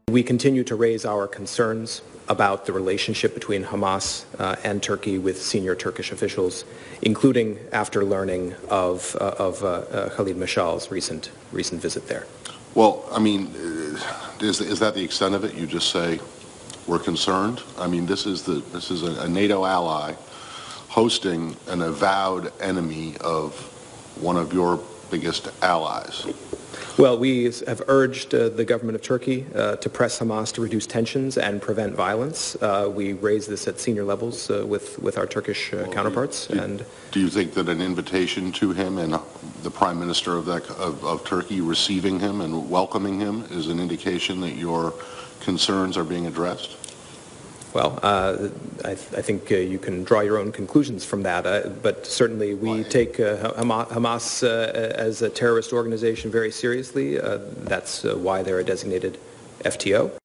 We continue to raise our concerns about the relationship between Hamas and Turkey with senior Turkish officials, including after learning of Khalid Mashal's recent visit there. Well, I mean, is that the extent of it? You just say we're concerned. I mean, this is a NATO ally hosting an avowed enemy of one of your biggest allies. Well, we have urged the government of Turkey to press Hamas to reduce tensions and prevent violence. We raised this at senior levels with our Turkish counterparts. Do you think that an invitation to him and the Prime Minister of Turkey receiving him and welcoming him is an indication that your concerns are being addressed? Well, I think you can draw your own conclusions from that, but certainly we take Hamas as a terrorist organization very seriously. That's why they're a designated FTO.